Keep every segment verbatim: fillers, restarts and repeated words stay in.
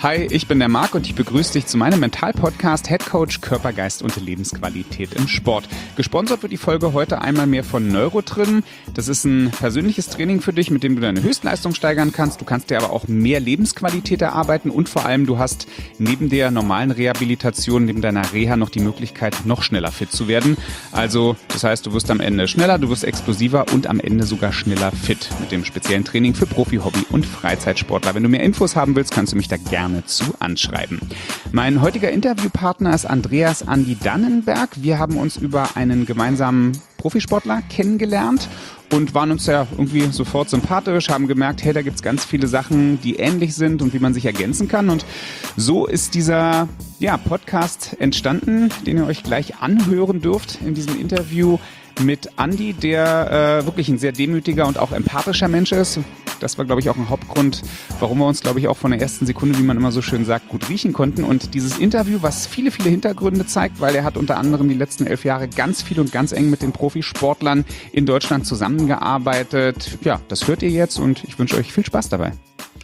Hi, ich bin der Marc und ich begrüße dich zu meinem Mental-Podcast Head Coach Körper, Geist und Lebensqualität im Sport. Gesponsert wird die Folge heute einmal mehr von Neurotrim. Das ist ein persönliches Training für dich, mit dem du deine Höchstleistung steigern kannst. Du kannst dir aber auch mehr Lebensqualität erarbeiten und vor allem du hast neben der normalen Rehabilitation, neben deiner Reha noch die Möglichkeit, noch schneller fit zu werden. Also das heißt, du wirst am Ende schneller, du wirst explosiver und am Ende sogar schneller fit mit dem speziellen Training für Profi-, Hobby- und Freizeitsportler. Wenn du mehr Infos haben willst, kannst du mich da gerne zu anschreiben. Mein heutiger Interviewpartner ist Andreas Andi Dannenberg. Wir haben uns über einen gemeinsamen Profisportler kennengelernt und waren uns ja irgendwie sofort sympathisch, haben gemerkt, hey, da gibt's ganz viele Sachen, die ähnlich sind und wie man sich ergänzen kann. Und so ist dieser ja, Podcast entstanden, den ihr euch gleich anhören dürft in diesem Interview mit Andi, der äh, wirklich ein sehr demütiger und auch empathischer Mensch ist. Das war, glaube ich, auch ein Hauptgrund, warum wir uns, glaube ich, auch von der ersten Sekunde, wie man immer so schön sagt, gut riechen konnten. Und dieses Interview, was viele, viele Hintergründe zeigt, weil er hat unter anderem die letzten elf Jahre ganz viel und ganz eng mit den Profisportlern in Deutschland zusammengearbeitet. Ja, das hört ihr jetzt und ich wünsche euch viel Spaß dabei.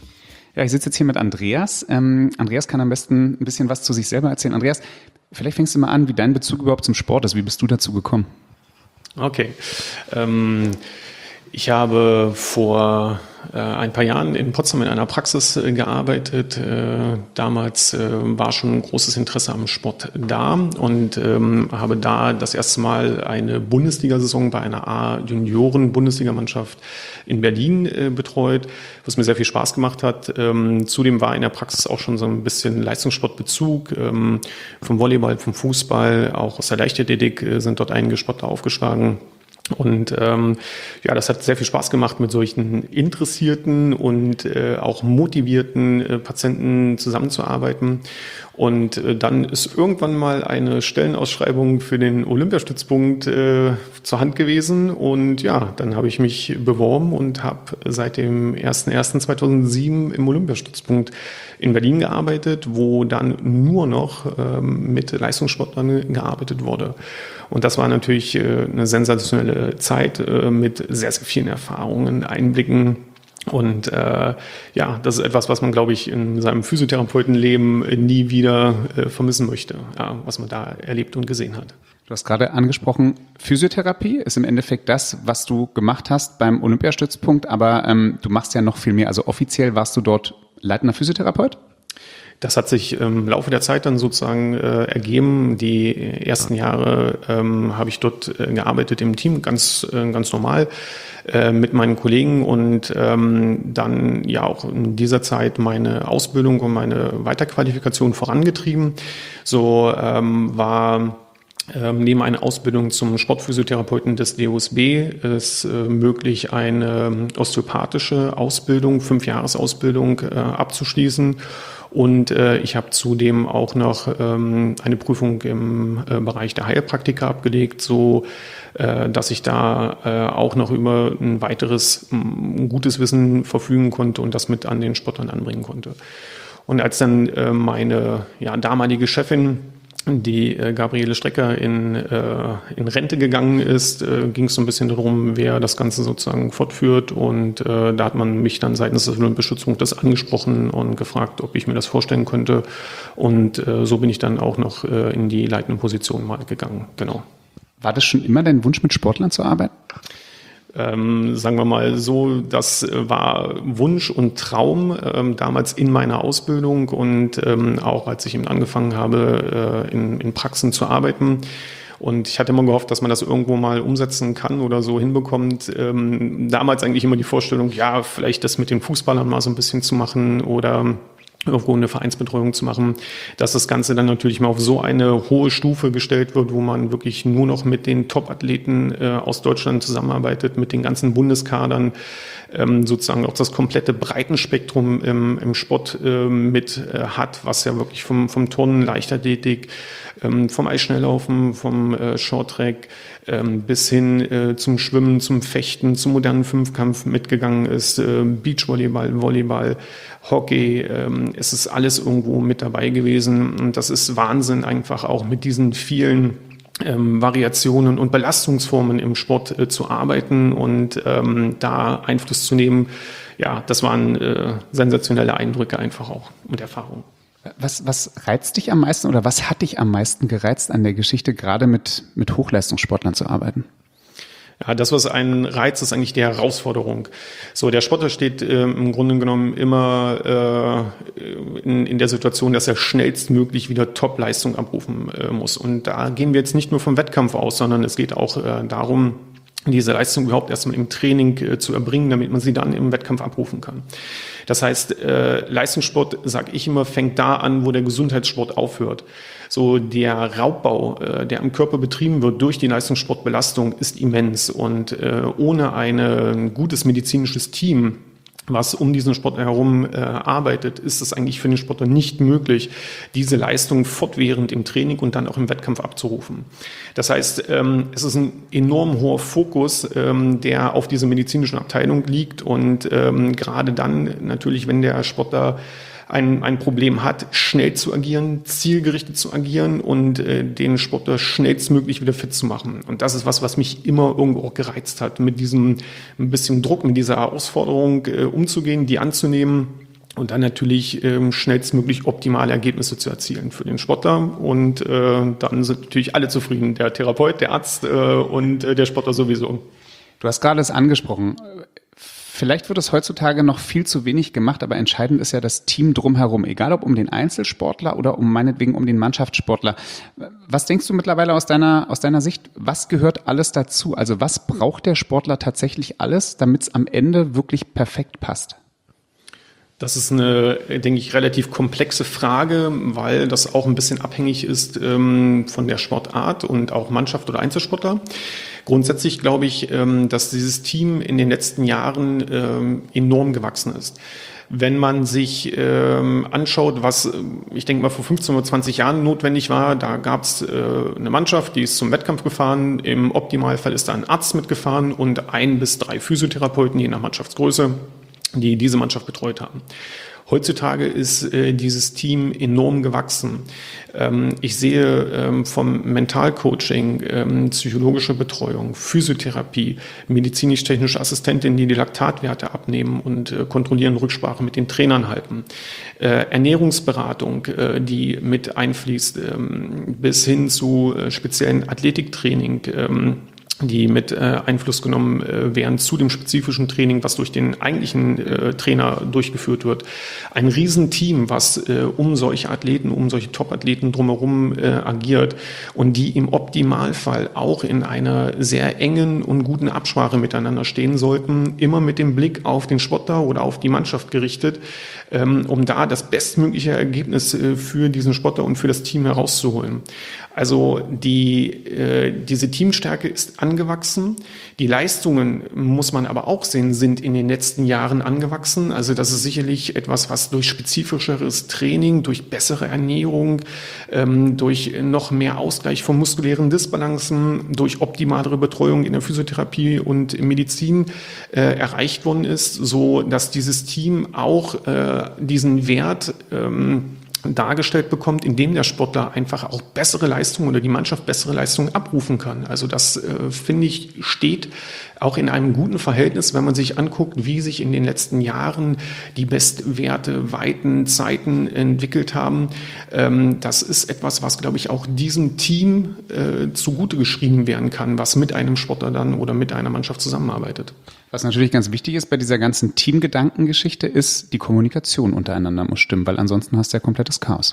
Ja, ich sitze jetzt hier mit Andreas. Ähm, Andreas kann am besten ein bisschen was zu sich selber erzählen. Andreas, vielleicht fängst du mal an, wie dein Bezug überhaupt zum Sport ist. Wie bist du dazu gekommen? Okay. Ähm, ich habe vor äh, ein paar Jahren in Potsdam in einer Praxis äh, gearbeitet. Äh, damals äh, war schon ein großes Interesse am Sport da und ähm, habe da das erste Mal eine Bundesliga-Saison bei einer A-Junioren-Bundesligamannschaft in Berlin äh, betreut, was mir sehr viel Spaß gemacht hat. Ähm, zudem war in der Praxis auch schon so ein bisschen Leistungssportbezug ähm, vom Volleyball, vom Fußball, auch aus der Leichtathletik äh, sind dort einige Sportler aufgeschlagen. Und ähm, ja, das hat sehr viel Spaß gemacht, mit solchen interessierten und äh, auch motivierten äh, Patienten zusammenzuarbeiten. Und äh, dann ist irgendwann mal eine Stellenausschreibung für den Olympiastützpunkt äh, zur Hand gewesen. Und ja, dann habe ich mich beworben und habe seit dem ersten ersten zweitausendsieben im Olympiastützpunkt in Berlin gearbeitet, wo dann nur noch ähm, mit Leistungssportlern gearbeitet wurde. Und das war natürlich äh, eine sensationelle Zeit äh, mit sehr, sehr vielen Erfahrungen, Einblicken. Und äh, ja, das ist etwas, was man, glaube ich, in seinem Physiotherapeutenleben nie wieder äh, vermissen möchte, ja, was man da erlebt und gesehen hat. Du hast gerade angesprochen, Physiotherapie ist im Endeffekt das, was du gemacht hast beim Olympiastützpunkt, aber ähm, du machst ja noch viel mehr. Also offiziell warst du dort leitender Physiotherapeut? Das hat sich im Laufe der Zeit dann sozusagen äh, ergeben. Die ersten Jahre ähm, habe ich dort äh, gearbeitet im Team, ganz äh, ganz normal äh, mit meinen Kollegen und ähm, dann ja auch in dieser Zeit meine Ausbildung und meine Weiterqualifikation vorangetrieben. So ähm, war Ähm, neben einer Ausbildung zum Sportphysiotherapeuten des D O S B ist äh, möglich, eine osteopathische Ausbildung, Fünfjahresausbildung äh, abzuschließen. Und äh, ich habe zudem auch noch ähm, eine Prüfung im äh, Bereich der Heilpraktiker abgelegt, so äh, dass ich da äh, auch noch über ein weiteres ein gutes Wissen verfügen konnte und das mit an den Sportlern anbringen konnte. Und als dann äh, meine ja, damalige Chefin, die äh, Gabriele Strecker in, äh, in Rente gegangen ist, äh, ging es so ein bisschen darum, wer das Ganze sozusagen fortführt. Und äh, da hat man mich dann seitens des Olympiaschutzpunktes angesprochen und gefragt, ob ich mir das vorstellen könnte. Und äh, so bin ich dann auch noch äh, in die leitende Position mal gegangen. Genau. War das schon immer dein Wunsch, mit Sportlern zu arbeiten? Ähm, sagen wir mal so, das war Wunsch und Traum ähm, damals in meiner Ausbildung und ähm, auch als ich eben angefangen habe, äh, in, in Praxen zu arbeiten. Und ich hatte immer gehofft, dass man das irgendwo mal umsetzen kann oder so hinbekommt. Ähm, damals eigentlich immer die Vorstellung, ja, vielleicht das mit den Fußballern mal so ein bisschen zu machen oder irgendwo eine Vereinsbetreuung zu machen, dass das Ganze dann natürlich mal auf so eine hohe Stufe gestellt wird, wo man wirklich nur noch mit den Top-Athleten äh, aus Deutschland zusammenarbeitet, mit den ganzen Bundeskadern, ähm, sozusagen auch das komplette Breitenspektrum im, im Sport äh, mit äh, hat, was ja wirklich vom, vom Turnen, Leichtathletik, ähm, vom Eisschnelllaufen, vom äh, Shorttrack ähm, bis hin äh, zum Schwimmen, zum Fechten, zum modernen Fünfkampf mitgegangen ist, äh, Beachvolleyball, Volleyball, Hockey, ähm, es ist alles irgendwo mit dabei gewesen und das ist Wahnsinn einfach auch mit diesen vielen ähm, Variationen und Belastungsformen im Sport äh, zu arbeiten und ähm, da Einfluss zu nehmen, ja, das waren äh, sensationelle Eindrücke einfach auch und Erfahrungen. Was, was reizt dich am meisten oder was hat dich am meisten gereizt an der Geschichte, gerade mit, mit Hochleistungssportlern zu arbeiten? Ja, das, was einen reizt, ist eigentlich die Herausforderung. So, der Sportler steht äh, im Grunde genommen immer äh, in, in der Situation, dass er schnellstmöglich wieder Top-Leistung abrufen äh, muss. Und da gehen wir jetzt nicht nur vom Wettkampf aus, sondern es geht auch äh, darum, diese Leistung überhaupt erstmal im Training äh, zu erbringen, damit man sie dann im Wettkampf abrufen kann. Das heißt, äh, Leistungssport, sage ich immer, fängt da an, wo der Gesundheitssport aufhört. So der Raubbau, äh, der am Körper betrieben wird durch die Leistungssportbelastung, ist immens. Und äh, ohne eine, ein gutes medizinisches Team, was um diesen Sport herum äh, arbeitet, ist es eigentlich für den Sportler nicht möglich, diese Leistung fortwährend im Training und dann auch im Wettkampf abzurufen. Das heißt, ähm, es ist ein enorm hoher Fokus, ähm, der auf dieser medizinischen Abteilung liegt und ähm, gerade dann natürlich, wenn der Sportler ein, ein Problem hat, schnell zu agieren, zielgerichtet zu agieren und äh, den Sportler schnellstmöglich wieder fit zu machen. Und das ist was, was mich immer irgendwo auch gereizt hat, mit diesem ein bisschen Druck, mit dieser Herausforderung äh, umzugehen, die anzunehmen und dann natürlich ähm, schnellstmöglich optimale Ergebnisse zu erzielen für den Sportler. Und äh, dann sind natürlich alle zufrieden, der Therapeut, der Arzt äh, und äh, der Sportler sowieso. Du hast gerade es angesprochen. Vielleicht wird es heutzutage noch viel zu wenig gemacht, aber entscheidend ist ja das Team drumherum, egal ob um den Einzelsportler oder um meinetwegen um den Mannschaftssportler. Was denkst du mittlerweile aus deiner, aus deiner Sicht, was gehört alles dazu? Also was braucht der Sportler tatsächlich alles, damit es am Ende wirklich perfekt passt? Das ist eine, denke ich, relativ komplexe Frage, weil das auch ein bisschen abhängig ist ähm, von der Sportart und auch Mannschaft oder Einzelsportler. Grundsätzlich glaube ich, ähm, dass dieses Team in den letzten Jahren ähm, enorm gewachsen ist. Wenn man sich ähm, anschaut, was, ich denke mal, vor fünfzehn oder zwanzig Jahren notwendig war, da gab es äh, eine Mannschaft, die ist zum Wettkampf gefahren. Im Optimalfall ist da ein Arzt mitgefahren und ein bis drei Physiotherapeuten, je nach Mannschaftsgröße, die diese Mannschaft betreut haben. Heutzutage ist äh, dieses Team enorm gewachsen. Ähm, ich sehe ähm, vom Mentalcoaching, ähm, psychologische Betreuung, Physiotherapie, medizinisch-technische Assistentinnen, die die Laktatwerte abnehmen und äh, kontrollieren, Rücksprache mit den Trainern halten. Äh, Ernährungsberatung, äh, die mit einfließt, ähm, bis hin zu äh, speziellen Athletiktraining, ähm, die mit äh, Einfluss genommen äh, werden zu dem spezifischen Training, was durch den eigentlichen äh, Trainer durchgeführt wird. Ein Riesenteam, was äh, um solche Athleten, um solche Top-Athleten drumherum äh, agiert und die im Optimalfall auch in einer sehr engen und guten Absprache miteinander stehen sollten, immer mit dem Blick auf den Sportler oder auf die Mannschaft gerichtet, ähm, um da das bestmögliche Ergebnis äh, für diesen Sportler und für das Team herauszuholen. Also die, äh, diese Teamstärke ist angewachsen. Die Leistungen, muss man aber auch sehen, sind in den letzten Jahren angewachsen. Also das ist sicherlich etwas, was durch spezifischeres Training, durch bessere Ernährung, ähm, durch noch mehr Ausgleich von muskulären Disbalancen, durch optimalere Betreuung in der Physiotherapie und in Medizin äh, erreicht worden ist, so dass dieses Team auch äh, diesen Wert ähm, dargestellt bekommt, indem der Sportler einfach auch bessere Leistungen oder die Mannschaft bessere Leistungen abrufen kann. Also das, äh, finde ich, steht auch in einem guten Verhältnis, wenn man sich anguckt, wie sich in den letzten Jahren die Bestwerte, Weiten, Zeiten entwickelt haben. Ähm, das ist etwas, was, glaube ich, auch diesem Team äh, zugute geschrieben werden kann, was mit einem Sportler dann oder mit einer Mannschaft zusammenarbeitet. Was natürlich ganz wichtig ist bei dieser ganzen Teamgedankengeschichte, ist, die Kommunikation untereinander muss stimmen, weil ansonsten hast du ja komplettes Chaos.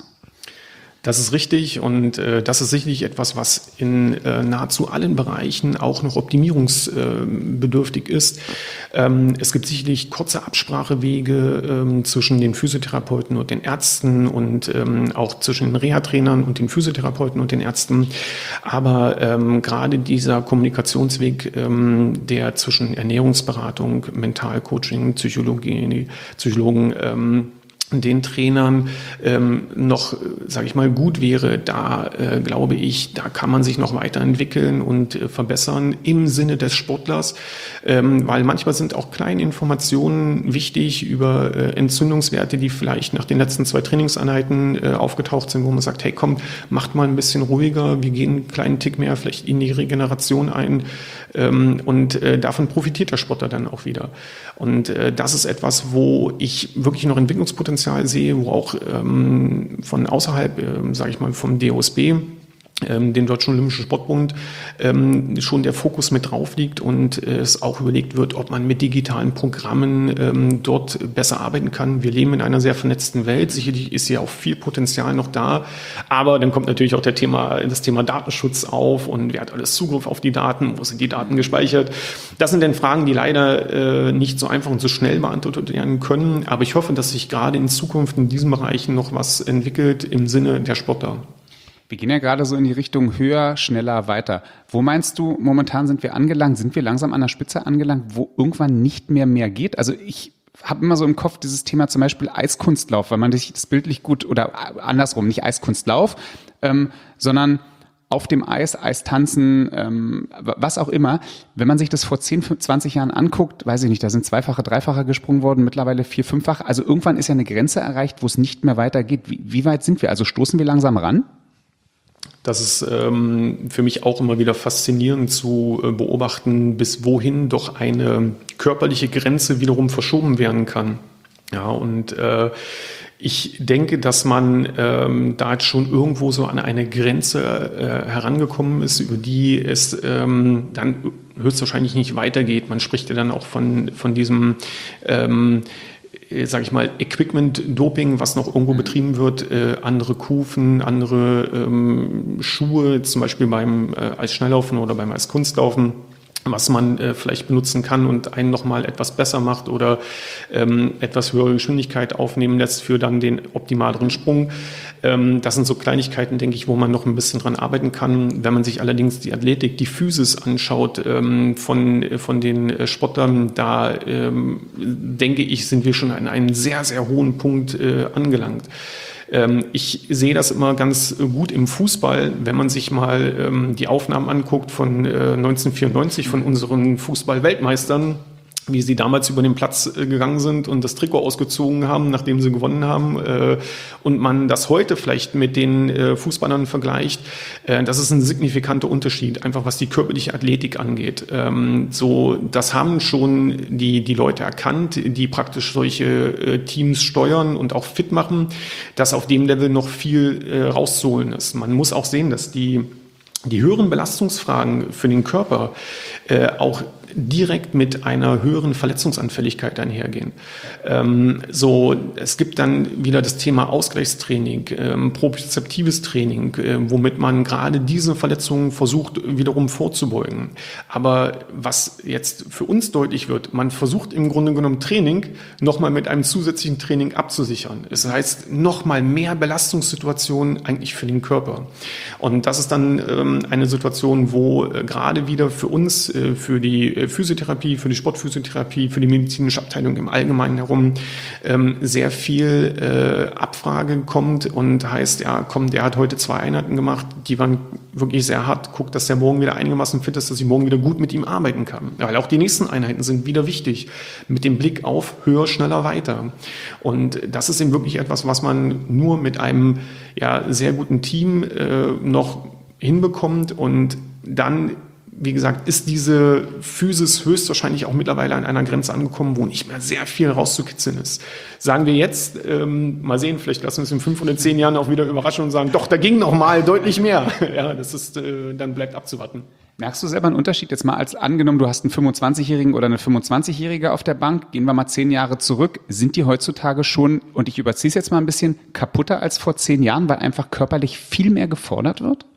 Das ist richtig und äh, das ist sicherlich etwas, was in äh, nahezu allen Bereichen auch noch optimierungsbedürftig äh, ist. Ähm, es gibt sicherlich kurze Absprachewege ähm, zwischen den Physiotherapeuten und den Ärzten und ähm, auch zwischen den Reha-Trainern und den Physiotherapeuten und den Ärzten. Aber ähm, gerade dieser Kommunikationsweg, ähm, der zwischen Ernährungsberatung, Mentalcoaching, Psychologie, Psychologen, ähm, den Trainern ähm, noch, sage ich mal, gut wäre, da äh, glaube ich, da kann man sich noch weiterentwickeln und äh, verbessern im Sinne des Sportlers, ähm, weil manchmal sind auch kleine Informationen wichtig über äh, Entzündungswerte, die vielleicht nach den letzten zwei Trainingseinheiten äh, aufgetaucht sind, wo man sagt, hey komm, macht mal ein bisschen ruhiger, wir gehen einen kleinen Tick mehr vielleicht in die Regeneration ein ähm, und äh, davon profitiert der Sportler dann auch wieder. Und äh, das ist etwas, wo ich wirklich noch Entwicklungspotenzial sehe, wo auch ähm, von außerhalb, ähm, sage ich mal, vom D O S B, ähm, dem Deutschen Olympischen Sportbund, ähm, schon der Fokus mit drauf liegt und äh, es auch überlegt wird, ob man mit digitalen Programmen ähm, dort besser arbeiten kann. Wir leben in einer sehr vernetzten Welt. Sicherlich ist ja auch viel Potenzial noch da, aber dann kommt natürlich auch der Thema, das Thema Datenschutz auf und wer hat alles Zugriff auf die Daten, wo sind die Daten gespeichert? Das sind dann Fragen, die leider äh, nicht so einfach und so schnell beantwortet werden können, aber ich hoffe, dass sich gerade in Zukunft in diesen Bereichen noch was entwickelt im Sinne der Sportler. Wir gehen ja gerade so in die Richtung höher, schneller, weiter. Wo meinst du, momentan sind wir angelangt? Sind wir langsam an der Spitze angelangt, wo irgendwann nicht mehr mehr geht? Also ich habe immer so im Kopf dieses Thema zum Beispiel Eiskunstlauf, weil man sich das bildlich gut, oder andersrum, nicht Eiskunstlauf, ähm, sondern auf dem Eis, Eistanzen, ähm, was auch immer. Wenn man sich das vor zehn, zwanzig Jahren anguckt, weiß ich nicht, da sind zweifache, dreifache gesprungen worden, mittlerweile vier, fünffach. Also irgendwann ist ja eine Grenze erreicht, wo es nicht mehr weitergeht. Wie, wie weit sind wir? Also stoßen wir langsam ran? Das ist ähm, für mich auch immer wieder faszinierend zu äh, beobachten, bis wohin doch eine körperliche Grenze wiederum verschoben werden kann. Ja, und äh, ich denke, dass man ähm, da jetzt schon irgendwo so an eine Grenze äh, herangekommen ist, über die es ähm, dann höchstwahrscheinlich nicht weitergeht. Man spricht ja dann auch von, von diesem ähm, sage ich mal, Equipment-Doping, was noch irgendwo betrieben wird, äh, andere Kufen, andere ähm, Schuhe, zum Beispiel beim äh, Eisschnelllaufen oder beim Eiskunstlaufen, was man äh, vielleicht benutzen kann und einen nochmal etwas besser macht oder ähm, etwas höhere Geschwindigkeit aufnehmen lässt für dann den optimaleren Sprung. Ähm, das sind so Kleinigkeiten, denke ich, wo man noch ein bisschen dran arbeiten kann. Wenn man sich allerdings die Athletik, die Physis anschaut ähm, von, von den Sportlern, da ähm, denke ich, sind wir schon an einem sehr, sehr hohen Punkt äh, angelangt. Ich sehe das immer ganz gut im Fußball, wenn man sich mal ähm, die Aufnahmen anguckt von äh, neunzehnhundertvierundneunzig von unseren Fußball-Weltmeistern, wie sie damals über den Platz äh, gegangen sind und das Trikot ausgezogen haben, nachdem sie gewonnen haben, äh, und man das heute vielleicht mit den äh, Fußballern vergleicht, äh, das ist ein signifikanter Unterschied, einfach was die körperliche Athletik angeht. Ähm, so, das haben schon die, die Leute erkannt, die praktisch solche äh, Teams steuern und auch fit machen, dass auf dem Level noch viel äh, rauszuholen ist. Man muss auch sehen, dass die Die höheren Belastungsfragen für den Körper äh, auch direkt mit einer höheren Verletzungsanfälligkeit einhergehen. Ähm, so, es gibt dann wieder das Thema Ausgleichstraining, ähm, propriozeptives Training, äh, womit man gerade diese Verletzungen versucht wiederum vorzubeugen. Aber was jetzt für uns deutlich wird, man versucht im Grunde genommen Training nochmal mit einem zusätzlichen Training abzusichern. Das heißt, nochmal mehr Belastungssituationen eigentlich für den Körper. Und das ist dann ähm, eine Situation, wo äh, gerade wieder für uns, äh, für die äh, Physiotherapie, für die Sportphysiotherapie, für die medizinische Abteilung im Allgemeinen herum ähm, sehr viel äh, Abfrage kommt und heißt, ja komm, der hat heute zwei Einheiten gemacht, die waren wirklich sehr hart, guckt, dass der morgen wieder einigermaßen fit ist, dass ich morgen wieder gut mit ihm arbeiten kann. Weil auch die nächsten Einheiten sind wieder wichtig, mit dem Blick auf höher, schneller, weiter. Und das ist eben wirklich etwas, was man nur mit einem ja, sehr guten Team äh, noch hinbekommt und dann, wie gesagt, ist diese Physis höchstwahrscheinlich auch mittlerweile an einer Grenze angekommen, wo nicht mehr sehr viel rauszukitzeln ist. Sagen wir jetzt, ähm, mal sehen, vielleicht lassen wir es in fünf oder zehn Jahren auch wieder überraschen und sagen, doch, da ging noch mal deutlich mehr. Ja, das ist, äh, dann bleibt abzuwarten. Merkst du selber einen Unterschied jetzt mal als angenommen, du hast einen fünfundzwanzigjährigen oder eine fünfundzwanzigjährige auf der Bank, gehen wir mal zehn Jahre zurück, sind die heutzutage schon, und ich überziehe es jetzt mal ein bisschen, kaputter als vor zehn Jahren, weil einfach körperlich viel mehr gefordert wird?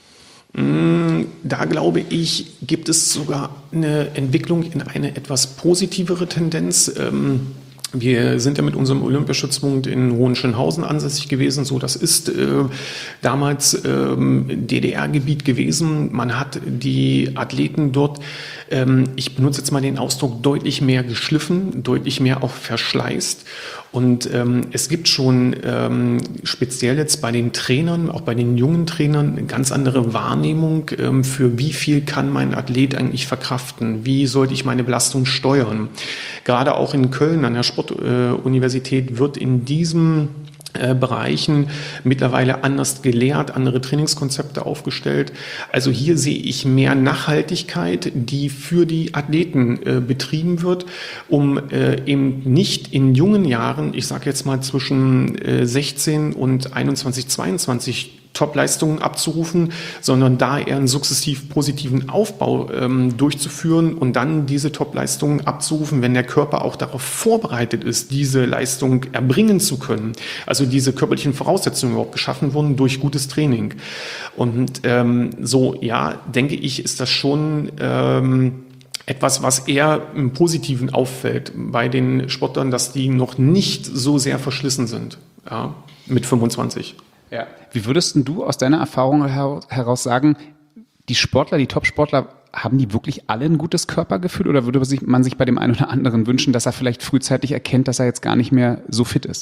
Da glaube ich, gibt es sogar eine Entwicklung in eine etwas positivere Tendenz. Wir sind ja mit unserem Olympiastützpunkt in Hohenschönhausen ansässig gewesen. So, das ist äh, damals ähm, D D R-Gebiet gewesen. Man hat die Athleten dort, ähm, ich benutze jetzt mal den Ausdruck, deutlich mehr geschliffen, deutlich mehr auch verschleißt. Und ähm, es gibt schon ähm, speziell jetzt bei den Trainern, auch bei den jungen Trainern, eine ganz andere Wahrnehmung, ähm, für wie viel kann mein Athlet eigentlich verkraften, wie sollte ich meine Belastung steuern. Gerade auch in Köln an der Sportuniversität äh, wird in diesem Äh, Bereichen mittlerweile anders gelehrt, andere Trainingskonzepte aufgestellt. Also hier sehe ich mehr Nachhaltigkeit, die für die Athleten äh, betrieben wird, um äh, eben nicht in jungen Jahren, ich sage jetzt mal zwischen äh, sechzehn und einundzwanzig, zweiundzwanzig Top-Leistungen abzurufen, sondern da eher einen sukzessiv positiven Aufbau ähm, durchzuführen und dann diese Top-Leistungen abzurufen, wenn der Körper auch darauf vorbereitet ist, diese Leistung erbringen zu können. Also diese körperlichen Voraussetzungen überhaupt geschaffen wurden durch gutes Training. Und ähm, so, ja, denke ich, ist das schon ähm, etwas, was eher im Positiven auffällt bei den Sportlern, dass die noch nicht so sehr verschlissen sind, ja, mit fünfundzwanzig. Ja. Wie würdest du aus deiner Erfahrung heraus sagen, die Sportler, die Top-Sportler, haben die wirklich alle ein gutes Körpergefühl oder würde man sich bei dem einen oder anderen wünschen, dass er vielleicht frühzeitig erkennt, dass er jetzt gar nicht mehr so fit ist?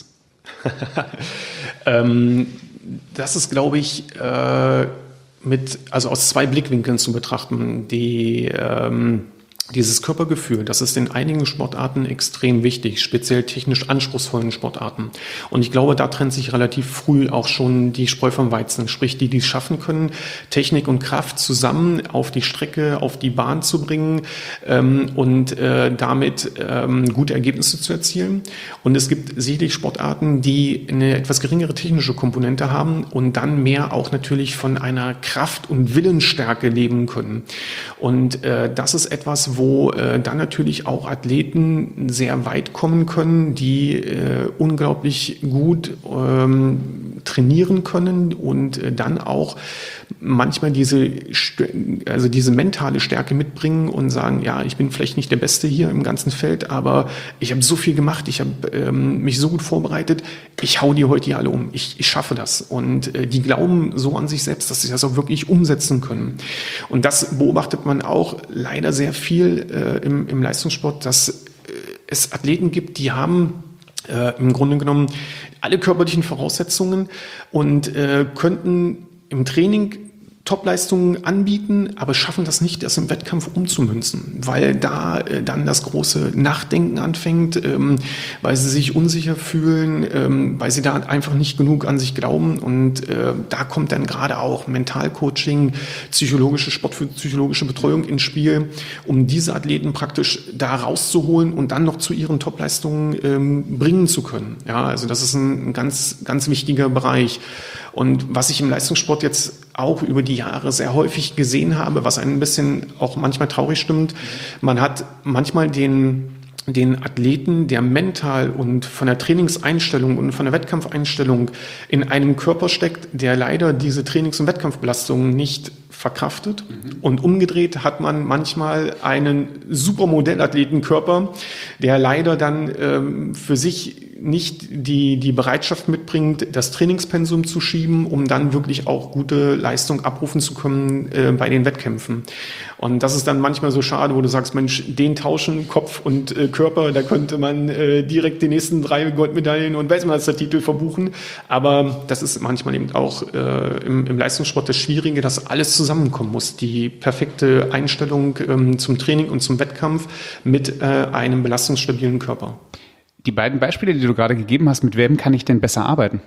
ähm, das ist, glaube ich, äh, mit, also aus zwei Blickwinkeln zu betrachten. Die ähm, Dieses Körpergefühl, das ist in einigen Sportarten extrem wichtig, speziell technisch anspruchsvollen Sportarten. Und ich glaube, da trennt sich relativ früh auch schon die Spreu vom Weizen. Sprich, die, die es schaffen können, Technik und Kraft zusammen auf die Strecke, auf die Bahn zu bringen ähm, und äh, damit ähm, gute Ergebnisse zu erzielen. Und es gibt sicherlich Sportarten, die eine etwas geringere technische Komponente haben und dann mehr auch natürlich von einer Kraft- und Willensstärke leben können. Und äh, das ist etwas, wo äh, dann natürlich auch Athleten sehr weit kommen können, die äh, unglaublich gut ähm, trainieren können und äh, dann auch manchmal diese, also diese mentale Stärke mitbringen und sagen, ja, ich bin vielleicht nicht der Beste hier im ganzen Feld, aber ich habe so viel gemacht, ich habe ähm, mich so gut vorbereitet, ich hau die heute hier alle um, ich, ich schaffe das. Und äh, die glauben so an sich selbst, dass sie das auch wirklich umsetzen können. Und das beobachtet man auch leider sehr viel äh, im, im Leistungssport, dass äh, es Athleten gibt, die haben äh, im Grunde genommen alle körperlichen Voraussetzungen und äh, könnten im Training Topleistungen anbieten, aber schaffen das nicht, das im Wettkampf umzumünzen, weil da äh, dann das große Nachdenken anfängt, ähm, weil sie sich unsicher fühlen, ähm, weil sie da einfach nicht genug an sich glauben und äh, da kommt dann gerade auch Mentalcoaching, psychologische, sportpsychologische Betreuung ins Spiel, um diese Athleten praktisch da rauszuholen und dann noch zu ihren Topleistungen ähm, bringen zu können. Ja, also das ist ein, ein ganz, ganz wichtiger Bereich. Und was ich im Leistungssport jetzt auch über die Jahre sehr häufig gesehen habe, was ein bisschen auch manchmal traurig stimmt, man hat manchmal den, den Athleten, der mental und von der Trainingseinstellung und von der Wettkampfeinstellung in einem Körper steckt, der leider diese Trainings- und Wettkampfbelastungen nicht verkraftet. Mhm. Und umgedreht hat man manchmal einen Supermodellathletenkörper, der leider dann ähm, für sich nicht die, die Bereitschaft mitbringt, das Trainingspensum zu schieben, um dann wirklich auch gute Leistung abrufen zu können äh, bei den Wettkämpfen. Und das ist dann manchmal so schade, wo du sagst, Mensch, den tauschen, Kopf und äh, Körper, da könnte man äh, direkt die nächsten drei Goldmedaillen und Weltmeistertitel verbuchen. Aber das ist manchmal eben auch äh, im, im Leistungssport das Schwierige, dass alles zusammenkommen muss. Die perfekte Einstellung ähm, zum Training und zum Wettkampf mit äh, einem belastungsstabilen Körper. Die beiden Beispiele, die du gerade gegeben hast, mit wem kann ich denn besser arbeiten?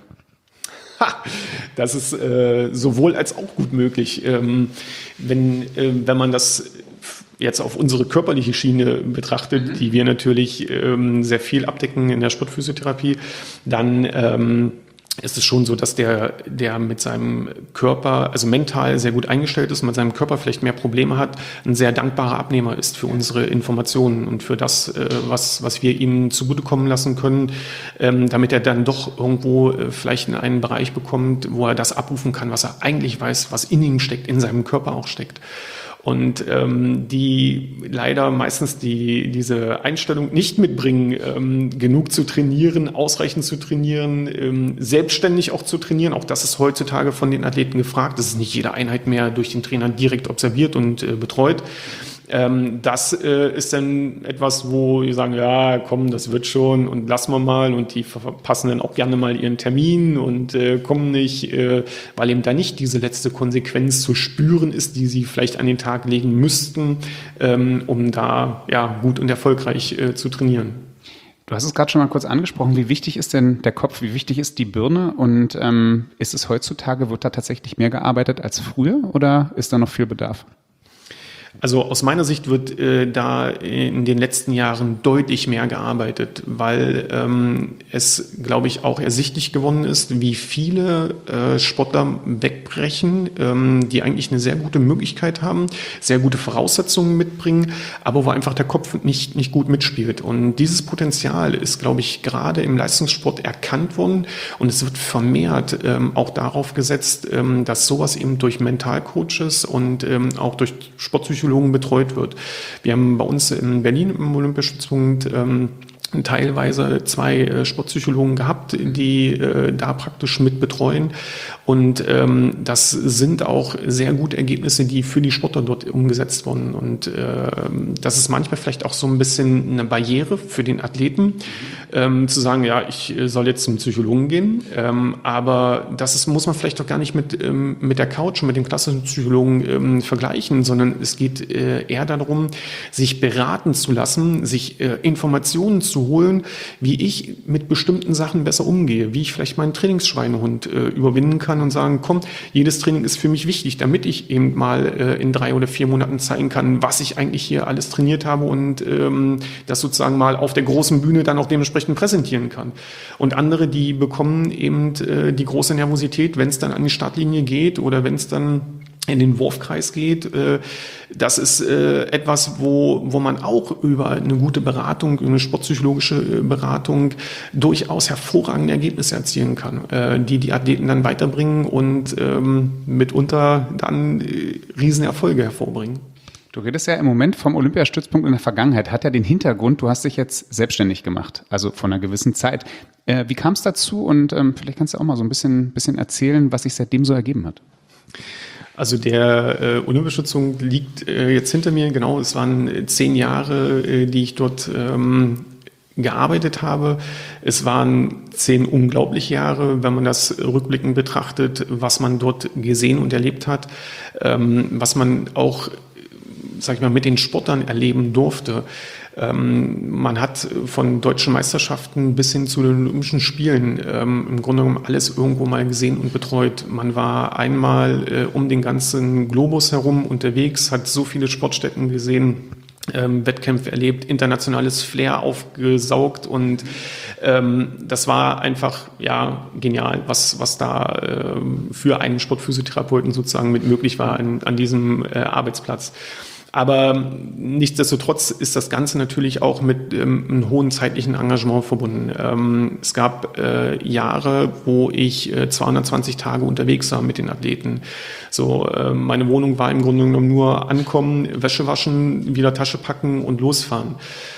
Ha, das ist äh, sowohl als auch gut möglich. Ähm, wenn, äh, wenn man das jetzt auf unsere körperliche Schiene betrachtet, mhm. die wir natürlich ähm, sehr viel abdecken in der Sportphysiotherapie, dann ähm, ist es schon so, dass der, der mit seinem Körper, also mental sehr gut eingestellt ist, mit seinem Körper vielleicht mehr Probleme hat, ein sehr dankbarer Abnehmer ist für unsere Informationen und für das, was, was wir ihm zugutekommen lassen können, damit er dann doch irgendwo vielleicht in einen Bereich bekommt, wo er das abrufen kann, was er eigentlich weiß, was in ihm steckt, in seinem Körper auch steckt. und ähm, die leider meistens die diese Einstellung nicht mitbringen, ähm, genug zu trainieren, ausreichend zu trainieren, ähm, selbstständig auch zu trainieren. Auch das ist heutzutage von den Athleten gefragt. Das ist nicht jede Einheit mehr durch den Trainer direkt observiert und äh, betreut. Ähm, das äh, ist dann etwas, wo die sagen, ja, komm, das wird schon und lassen wir mal, und die verpassen dann auch gerne mal ihren Termin und äh, kommen nicht, äh, weil eben da nicht diese letzte Konsequenz zu spüren ist, die sie vielleicht an den Tag legen müssten, ähm, um da ja gut und erfolgreich äh, zu trainieren. Du hast es gerade schon mal kurz angesprochen. Wie wichtig ist denn der Kopf? Wie wichtig ist die Birne? Und ähm, ist es heutzutage, wird da tatsächlich mehr gearbeitet als früher, oder ist da noch viel Bedarf? Also aus meiner Sicht wird äh, da in den letzten Jahren deutlich mehr gearbeitet, weil ähm, es, glaube ich, auch ersichtlich geworden ist, wie viele äh, Sportler wegbrechen, ähm, die eigentlich eine sehr gute Möglichkeit haben, sehr gute Voraussetzungen mitbringen, aber wo einfach der Kopf nicht, nicht gut mitspielt. Und dieses Potenzial ist, glaube ich, gerade im Leistungssport erkannt worden, und es wird vermehrt ähm, auch darauf gesetzt, ähm, dass sowas eben durch Mentalcoaches und ähm, auch durch Sportpsychologen betreut wird. Wir haben bei uns in Berlin im Olympiastützpunkt ähm, teilweise zwei äh, Sportpsychologen gehabt, die äh, da praktisch mit betreuen. Und ähm, das sind auch sehr gute Ergebnisse, die für die Sportler dort umgesetzt wurden. Und äh, das ist manchmal vielleicht auch so ein bisschen eine Barriere für den Athleten, ähm, zu sagen, ja, ich soll jetzt zum Psychologen gehen. Ähm, aber das ist, muss man vielleicht auch gar nicht mit, ähm, mit der Couch und mit dem klassischen Psychologen ähm, vergleichen, sondern es geht äh, eher darum, sich beraten zu lassen, sich äh, Informationen zu holen, wie ich mit bestimmten Sachen besser umgehe, wie ich vielleicht meinen Trainingsschweinehund äh, überwinden kann und sagen, komm, jedes Training ist für mich wichtig, damit ich eben mal äh, in drei oder vier Monaten zeigen kann, was ich eigentlich hier alles trainiert habe und ähm, das sozusagen mal auf der großen Bühne dann auch dementsprechend präsentieren kann. Und andere, die bekommen eben äh, die große Nervosität, wenn es dann an die Startlinie geht oder wenn es dann in den Wurfkreis geht. Das ist etwas, wo, wo man auch über eine gute Beratung, eine sportpsychologische Beratung durchaus hervorragende Ergebnisse erzielen kann, die die Athleten dann weiterbringen und mitunter dann Riesenerfolge hervorbringen. Du redest ja im Moment vom Olympiastützpunkt in der Vergangenheit. Hat ja den Hintergrund, du hast dich jetzt selbstständig gemacht, also von einer gewissen Zeit. Wie kam es dazu? Und vielleicht kannst du auch mal so ein bisschen, bisschen erzählen, was sich seitdem so ergeben hat. Also der äh, Olympiastützpunkt liegt äh, jetzt hinter mir, genau, es waren äh, zehn Jahre, äh, die ich dort ähm, gearbeitet habe. Es waren zehn unglaubliche Jahre, wenn man das rückblickend betrachtet, was man dort gesehen und erlebt hat, ähm, was man auch, sag ich mal, mit den Sportlern erleben durfte. Ähm, man hat von deutschen Meisterschaften bis hin zu den Olympischen Spielen ähm, im Grunde genommen alles irgendwo mal gesehen und betreut. Man war einmal äh, um den ganzen Globus herum unterwegs, hat so viele Sportstätten gesehen, ähm, Wettkämpfe erlebt, internationales Flair aufgesaugt, und ähm, das war einfach ja genial, was was da ähm, für einen Sportphysiotherapeuten sozusagen mit möglich war an, an diesem äh, Arbeitsplatz. Aber nichtsdestotrotz ist das Ganze natürlich auch mit ähm, einem hohen zeitlichen Engagement verbunden. Ähm, es gab äh, Jahre, wo ich äh, zweihundertzwanzig Tage unterwegs war mit den Athleten. So, äh, meine Wohnung war im Grunde genommen nur ankommen, Wäsche waschen, wieder Tasche packen und losfahren.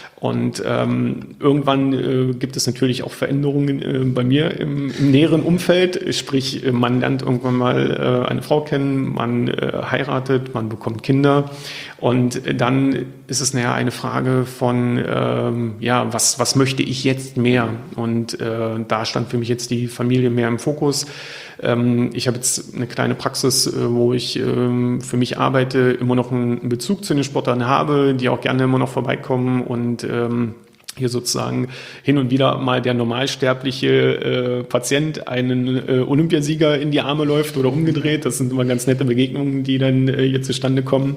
Und ähm, irgendwann äh, gibt es natürlich auch Veränderungen äh, bei mir im, im näheren Umfeld. Sprich, man lernt irgendwann mal äh, eine Frau kennen, man äh, heiratet, man bekommt Kinder. Und dann ist es näher eine Frage von, ähm, ja, was, was möchte ich jetzt mehr? Und äh, da stand für mich jetzt die Familie mehr im Fokus. Ähm, ich habe jetzt eine kleine Praxis, äh, wo ich ähm, für mich arbeite, immer noch einen Bezug zu den Sportlern habe, die auch gerne immer noch vorbeikommen und ähm, hier sozusagen hin und wieder mal der normalsterbliche äh, Patient einen äh, Olympiasieger in die Arme läuft oder umgedreht. Das sind immer ganz nette Begegnungen, die dann äh, hier zustande kommen.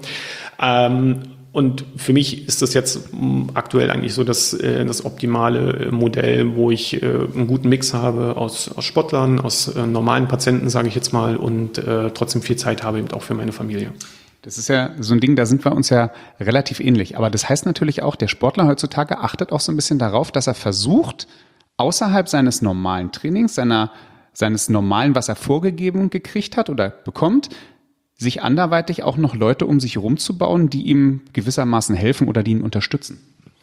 Ähm, und für mich ist das jetzt mh, aktuell eigentlich so das, äh, das optimale Modell, wo ich äh, einen guten Mix habe aus, aus Sportlern, aus äh, normalen Patienten, sage ich jetzt mal, und äh, trotzdem viel Zeit habe eben auch für meine Familie. Das ist ja so ein Ding, da sind wir uns ja relativ ähnlich. Aber das heißt natürlich auch, der Sportler heutzutage achtet auch so ein bisschen darauf, dass er versucht, außerhalb seines normalen Trainings, seiner, seines normalen, was er vorgegeben gekriegt hat oder bekommt, sich anderweitig auch noch Leute um sich herum zu bauen, die ihm gewissermaßen helfen oder die ihn unterstützen?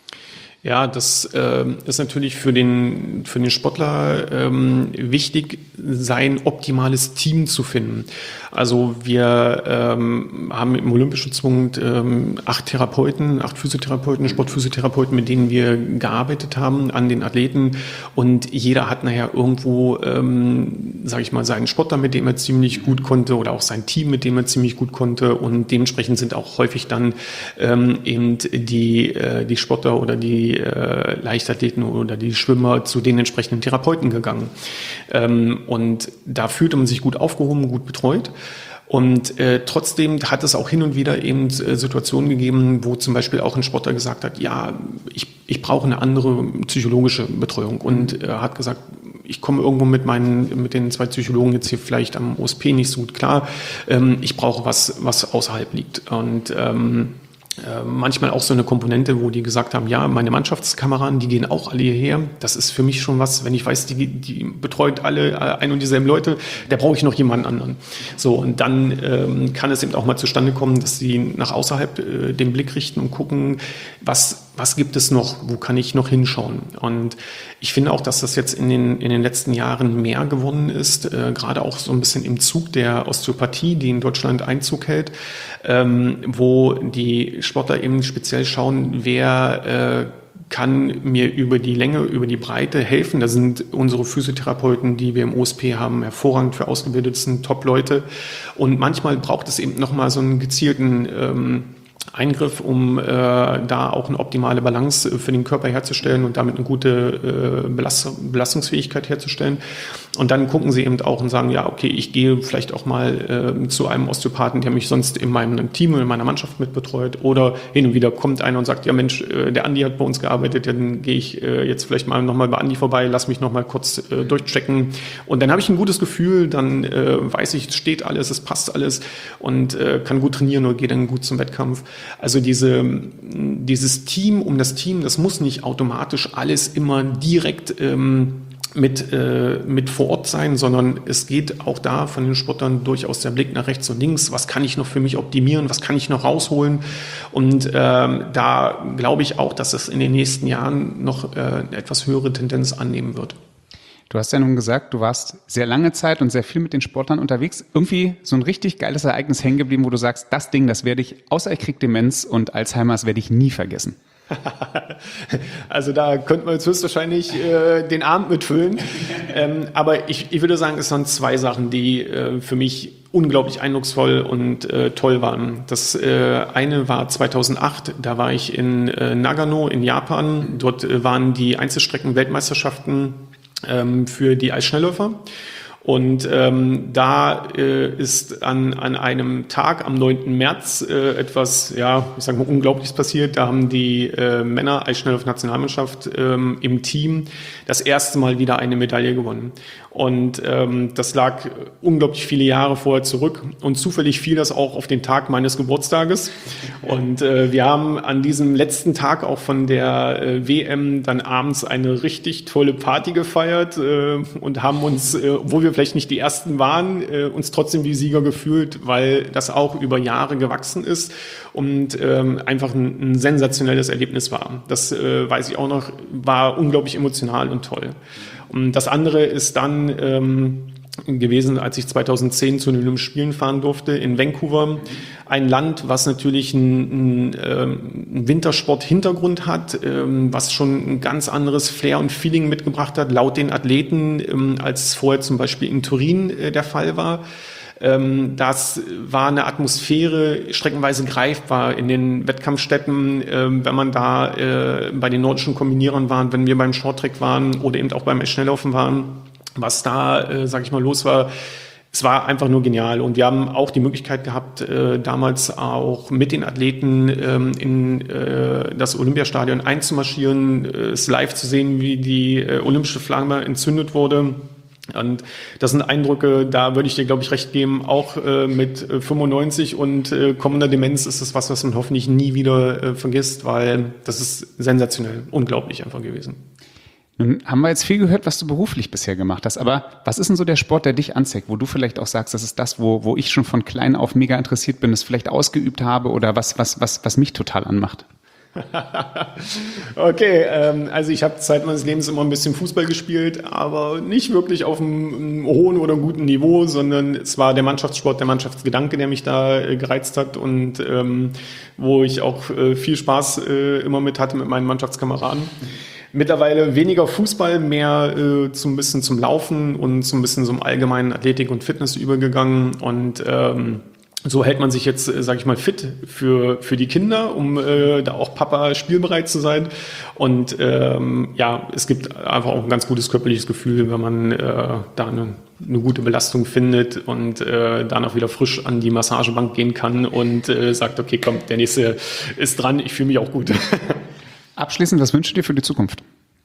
Ja, das äh, ist natürlich für den, für den Sportler ähm, wichtig, sein optimales Team zu finden. Also wir ähm, haben im Olympischützpunkt ähm, acht Therapeuten, acht Physiotherapeuten, Sportphysiotherapeuten, mit denen wir gearbeitet haben an den Athleten. Und jeder hat nachher irgendwo, ähm, sage ich mal, seinen Sportler, mit dem er ziemlich gut konnte, oder auch sein Team, mit dem er ziemlich gut konnte. Und dementsprechend sind auch häufig dann ähm, eben die, äh, die Sportler oder die äh, Leichtathleten oder die Schwimmer zu den entsprechenden Therapeuten gegangen. Ähm, und da fühlte man sich gut aufgehoben, gut betreut. Und äh, trotzdem hat es auch hin und wieder eben äh, Situationen gegeben, wo zum Beispiel auch ein Sportler gesagt hat, ja, ich, ich brauche eine andere psychologische Betreuung. Und er äh, hat gesagt, ich komme irgendwo mit meinen, mit den zwei Psychologen jetzt hier vielleicht am O S P nicht so gut klar. Ähm, ich brauche was, was außerhalb liegt. Und ähm, Äh, manchmal auch so eine Komponente, wo die gesagt haben, ja, meine Mannschaftskameraden, die gehen auch alle hierher. Das ist für mich schon was, wenn ich weiß, die, die betreut alle äh, ein und dieselben Leute, da brauche ich noch jemanden anderen. So, und dann ähm, kann es eben auch mal zustande kommen, dass sie nach außerhalb äh, den Blick richten und gucken, was, was gibt es noch, wo kann ich noch hinschauen. Und ich finde auch, dass das jetzt in den, in den letzten Jahren mehr geworden ist, äh, gerade auch so ein bisschen im Zug der Osteopathie, die in Deutschland Einzug hält, ähm, wo die Sportler eben speziell schauen, wer äh, kann mir über die Länge, über die Breite helfen. Da sind unsere Physiotherapeuten, die wir im O S P haben, hervorragend für ausgebildet, sind Top-Leute. Und manchmal braucht es eben nochmal so einen gezielten ähm, Eingriff, um äh, da auch eine optimale Balance für den Körper herzustellen und damit eine gute äh, Belast- Belastungsfähigkeit herzustellen. Und dann gucken sie eben auch und sagen, ja, okay, ich gehe vielleicht auch mal äh, zu einem Osteopathen, der mich sonst in meinem Team oder in meiner Mannschaft mit betreut. Oder hin und wieder kommt einer und sagt, ja Mensch, äh, der Andi hat bei uns gearbeitet, dann gehe ich äh, jetzt vielleicht mal nochmal bei Andi vorbei, lass mich nochmal kurz äh, durchchecken. Und dann habe ich ein gutes Gefühl, dann äh, weiß ich, es steht alles, es passt alles und äh, kann gut trainieren oder gehe dann gut zum Wettkampf. Also diese, dieses Team um das Team, das muss nicht automatisch alles immer direkt ähm, mit, äh, mit vor Ort sein, sondern es geht auch da von den Sportlern durchaus der Blick nach rechts und links. Was kann ich noch für mich optimieren? Was kann ich noch rausholen? Und ähm, da glaube ich auch, dass es in den nächsten Jahren noch äh, eine etwas höhere Tendenz annehmen wird. Du hast ja nun gesagt, du warst sehr lange Zeit und sehr viel mit den Sportlern unterwegs. Irgendwie so ein richtig geiles Ereignis hängen geblieben, wo du sagst, das Ding, das werde ich, außer ich krieg Demenz und Alzheimer's, werde ich nie vergessen. Also da könnte man jetzt höchstwahrscheinlich äh, den Abend mitfüllen. ähm, aber ich, ich würde sagen, es sind zwei Sachen, die äh, für mich unglaublich eindrucksvoll und äh, toll waren. Das äh, eine war zweitausendacht, da war ich in äh, Nagano in Japan. Dort äh, waren die Einzelstrecken-Weltmeisterschaften ähm, für die Eisschnellläufer. Und ähm, da äh, ist an, an einem Tag am neunten März äh, etwas, ja, ich sag mal, Unglaubliches passiert. Da haben die äh, Männer Eisschnelllauf-Nationalmannschaft ähm, im Team das erste Mal wieder eine Medaille gewonnen. Und ähm, das lag unglaublich viele Jahre vorher zurück. Und zufällig fiel das auch auf den Tag meines Geburtstages. Und äh, wir haben an diesem letzten Tag auch von der äh, W M dann abends eine richtig tolle Party gefeiert äh, und haben uns, äh, obwohl wir vielleicht nicht die Ersten waren, äh, uns trotzdem wie Sieger gefühlt, weil das auch über Jahre gewachsen ist und ähm, einfach ein, ein sensationelles Erlebnis war. Das äh, weiß ich auch noch, war unglaublich emotional und toll. Und das andere ist dann ähm, gewesen, als ich zweitausendzehn zu den Olympischen Spielen fahren durfte in Vancouver. Ein Land, was natürlich einen, einen Wintersport-Hintergrund hat, was schon ein ganz anderes Flair und Feeling mitgebracht hat, laut den Athleten, als vorher zum Beispiel in Turin der Fall war. Das war eine Atmosphäre streckenweise greifbar in den Wettkampfstätten, wenn man da bei den nordischen Kombinierern waren, wenn wir beim Shorttrack waren oder eben auch beim Schnelllaufen waren, was da, sag ich mal, los war. Es war einfach nur genial und wir haben auch die Möglichkeit gehabt, äh, damals auch mit den Athleten ähm, in äh, das Olympiastadion einzumarschieren, äh, es live zu sehen, wie die äh, olympische Flagge entzündet wurde. Und das sind Eindrücke, da würde ich dir, glaube ich, recht geben, auch äh, mit fünfundneunzig und äh, kommender Demenz ist das was, was man hoffentlich nie wieder äh, vergisst, weil das ist sensationell, unglaublich einfach gewesen. Nun haben wir jetzt viel gehört, was du beruflich bisher gemacht hast, aber was ist denn so der Sport, der dich anzeigt, wo du vielleicht auch sagst, das ist das, wo, wo ich schon von klein auf mega interessiert bin, das vielleicht ausgeübt habe oder was, was, was, was mich total anmacht? Okay, ähm, also ich habe Zeit meines Lebens immer ein bisschen Fußball gespielt, aber nicht wirklich auf einem, einem hohen oder guten Niveau, sondern es war der Mannschaftssport, der Mannschaftsgedanke, der mich da äh, gereizt hat und ähm, wo ich auch äh, viel Spaß äh, immer mit hatte mit meinen Mannschaftskameraden. Mittlerweile weniger Fußball, mehr äh, so ein bisschen zum Laufen und so ein bisschen zum allgemeinen Athletik und Fitness übergegangen und ähm, so hält man sich jetzt, sage ich mal, fit für für die Kinder, um äh, da auch Papa spielbereit zu sein. Und ähm, ja, es gibt einfach auch ein ganz gutes körperliches Gefühl, wenn man äh, da eine, eine gute Belastung findet und äh, dann auch wieder frisch an die Massagebank gehen kann und äh, sagt, okay, komm, der nächste ist dran, ich fühle mich auch gut. Abschließend, was wünschst du dir für die Zukunft?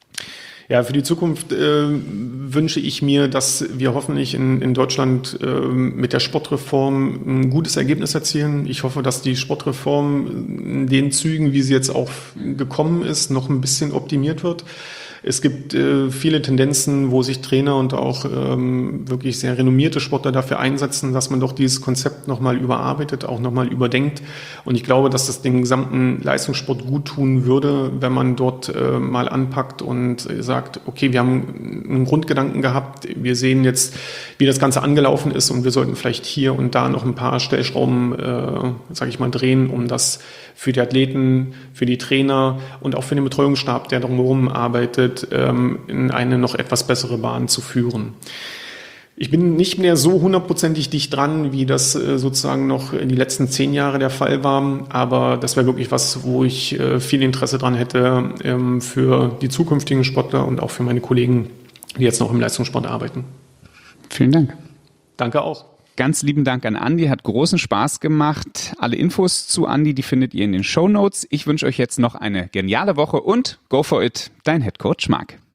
Ja, für die Zukunft äh, wünsche ich mir, dass wir hoffentlich in, in Deutschland äh, mit der Sportreform ein gutes Ergebnis erzielen. Ich hoffe, dass die Sportreform in den Zügen, wie sie jetzt auch gekommen ist, noch ein bisschen optimiert wird. Es gibt äh, viele Tendenzen, wo sich Trainer und auch ähm, wirklich sehr renommierte Sportler dafür einsetzen, dass man doch dieses Konzept nochmal überarbeitet, auch nochmal überdenkt. Und ich glaube, dass das den gesamten Leistungssport gut tun würde, wenn man dort äh, mal anpackt und äh, sagt, okay, wir haben einen Grundgedanken gehabt, wir sehen jetzt, wie das Ganze angelaufen ist und wir sollten vielleicht hier und da noch ein paar Stellschrauben, äh, sage ich mal, drehen, um das für die Athleten, für die Trainer und auch für den Betreuungsstab, der drumherum arbeitet, in eine noch etwas bessere Bahn zu führen. Ich bin nicht mehr so hundertprozentig dicht dran, wie das sozusagen noch in die letzten zehn Jahre der Fall war, aber das wäre wirklich was, wo ich viel Interesse dran hätte für die zukünftigen Sportler und auch für meine Kollegen, die jetzt noch im Leistungssport arbeiten. Vielen Dank. Danke auch. Ganz lieben Dank an Andi, hat großen Spaß gemacht. Alle Infos zu Andi, die findet ihr in den Shownotes. Ich wünsche euch jetzt noch eine geniale Woche und go for it, dein Headcoach Marc.